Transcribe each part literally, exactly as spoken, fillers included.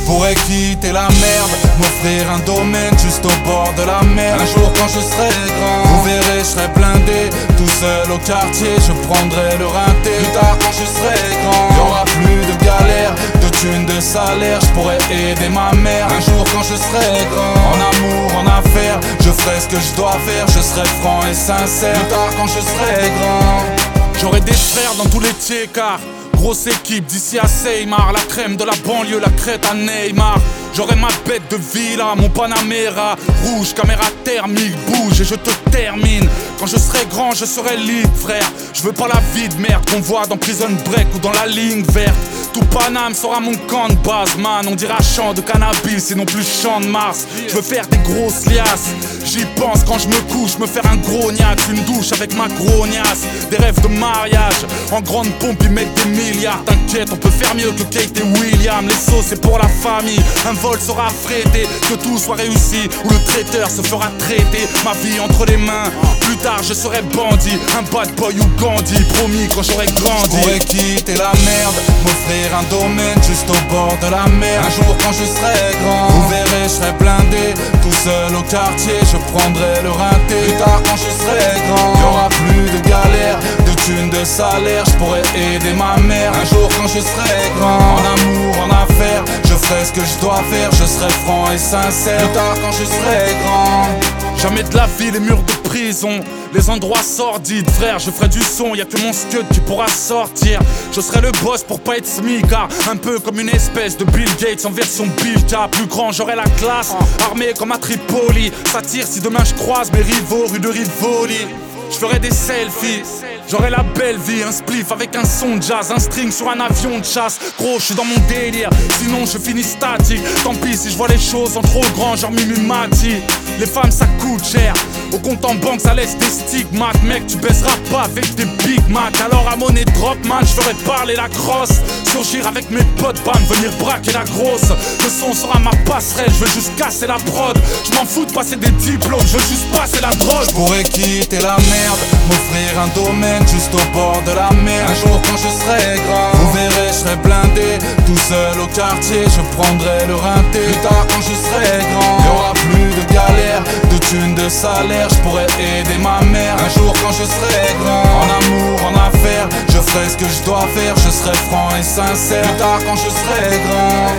pourrais quitter la merde, m'offrir un domaine juste au bord de la mer. Un jour quand je serai grand, vous verrez, je serai blindé, tout seul au quartier, je prendrai le rinté. Plus tard quand je serai grand, y'aura plus de galère, de thunes, de salaire, je pourrais aider ma mère. Un jour quand je serai grand, en amour, en affaires, je ferai ce que je dois faire, je serai franc et sincère. Plus tard quand je serai grand, j'aurai des frères dans tous les tiers-quarts. Grosse équipe d'ici à Seymar, la crème de la banlieue, la crête à Neymar. J'aurai ma bête de villa, mon Panamera rouge, caméra thermique, bouge et je te termine. Quand je serai grand, je serai libre, frère. Je veux pas la vie de merde qu'on voit dans Prison Break ou dans la ligne verte. Tout Paname sera mon camp de base, man. On dira champ de cannabis et non plus champ de Mars. Je veux faire des grosses liasses, j'y pense quand je me couche, me faire un gros niaque, une douche avec ma grognasse. Des rêves de mariage, en grande pompe ils mettent des milliards. T'inquiète, on peut faire mieux que Kate et William. Les sauces c'est pour la famille, un vol sera affrété, que tout soit réussi, ou le traiteur se fera traiter. Ma vie entre les mains, plus tard je serai bandit, un bad boy ou Gandhi, promis quand j'aurai grandi. Je pourrais quitter la merde, m'offrir un domaine juste au bord de la mer. Un jour quand je serai grand, vous verrez, je serai blindé, tout seul au quartier, je prendrai le rinté. Plus tard quand je serai grand, y'aura plus de galère, de thunes, de salaire, je pourrais aider ma mère. Un jour quand je serai grand, en amour, en affaires, je ferai ce que je dois faire, je serai franc et sincère. Plus tard quand je serai grand, jamais de la vie les murs de prison, les endroits sordides, frère, je ferai du son, y'a que mon scud qui pourra sortir. Je serai le boss pour pas être smicard, un peu comme une espèce de Bill Gates en version Bilka. Plus grand, j'aurai la classe, armé comme à Tripoli. Ça tire si demain je croise mes rivaux rue de Rivoli. Je ferai des selfies, j'aurai la belle vie, un spliff avec un son de jazz, un string sur un avion de chasse. Gros, je suis dans mon délire, sinon je finis statique. Tant pis si je vois les choses en trop grand, genre Mimi Mati. Les femmes ça coûte cher, au compte en banque ça laisse des stigmates. Mec, tu baiseras pas avec des Big Mac. Alors à monnaie drop man, je ferai parler la crosse. Surgir avec mes potes, bam, venir braquer la grosse. Le son sera ma passerelle, je veux juste casser la prod. Je m'en fous de passer des diplômes, je veux juste passer la drogue. Je pourrais quitter la merde, m'offrir un domaine juste au bord de la mer. Un jour quand je serai grand, vous verrez, je serai blindé, tout seul au quartier, je prendrai le rinté. Plus tard quand je serai grand, y'aura plus de galère, de thunes, de salaire, je pourrais aider ma mère. Un jour quand je serai grand, en amour, en affaires, je ferai ce que je dois faire, je serai franc et sincère. Plus tard quand je serai grand,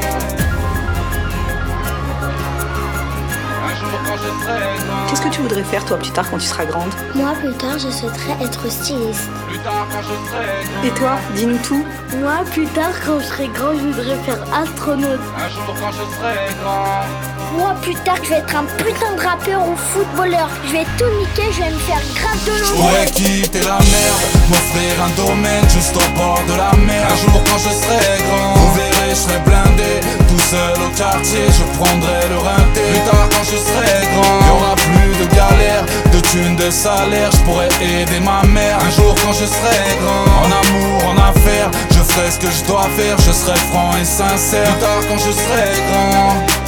un jour quand je serai grand. Qu'est-ce que tu voudrais faire toi plus tard quand tu seras grande? Moi plus tard je souhaiterais être styliste. Plus tard quand je serai grand, Et toi, dis-nous tout. Moi plus tard quand je serai grand je voudrais faire astronaute. un jour quand je serai grand, Moi plus tard je vais être un putain de rappeur ou footballeur. Je vais tout niquer, je vais me faire grave de je l'eau. pourrais quitter la merde, m'offrir un domaine juste au bord de la mer. Un jour quand je serai grand, vous verrez, je serai blindé, tout seul au quartier, je prendrai le rinté. Plus tard quand je serai grand, y'aura plus de galère, de thunes, de salaire, je pourrais aider ma mère. Un jour quand je serai grand, en amour, en affaires, je ferai ce que je dois faire, je serai franc et sincère. Plus tard quand je serai grand,